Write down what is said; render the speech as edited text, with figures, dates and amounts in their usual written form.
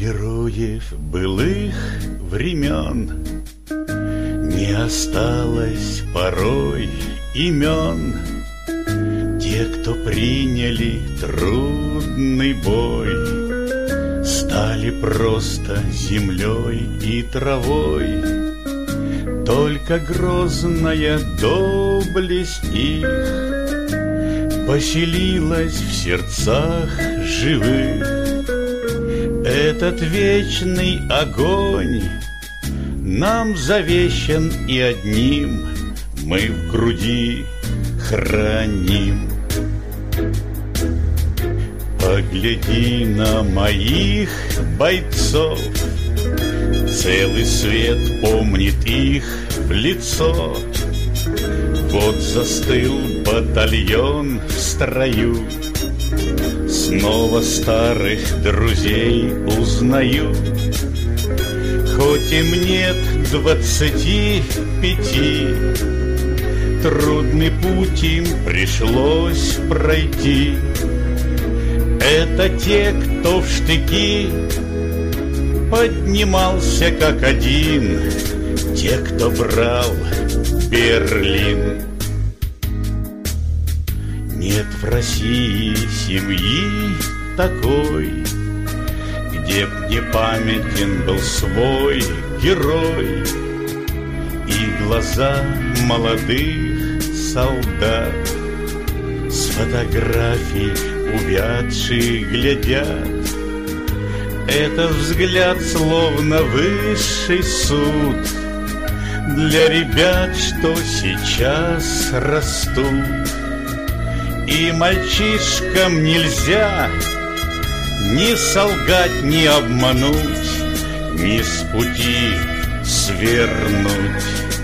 Героев былых времен не осталось порой имен. Те, кто приняли трудный бой, стали просто землей и травой. Только грозная доблесть их поселилась в сердцах живых. Этот вечный огонь нам завещан, и одним мы в груди храним. Погляди на моих бойцов, целый свет помнит их в лицо. Вот застыл батальон в строю, снова старых друзей узнаю. Хоть им нет 25, трудный путь им пришлось пройти. Это те, кто в штыки поднимался как один, те, кто брал Берлин. Нет в России семьи такой, где б не памятен был свой герой. И глаза молодых солдат с фотографий увядших глядят. Этот взгляд словно высший суд для ребят, что сейчас растут. И мальчишкам нельзя ни солгать, ни обмануть, ни с пути свернуть.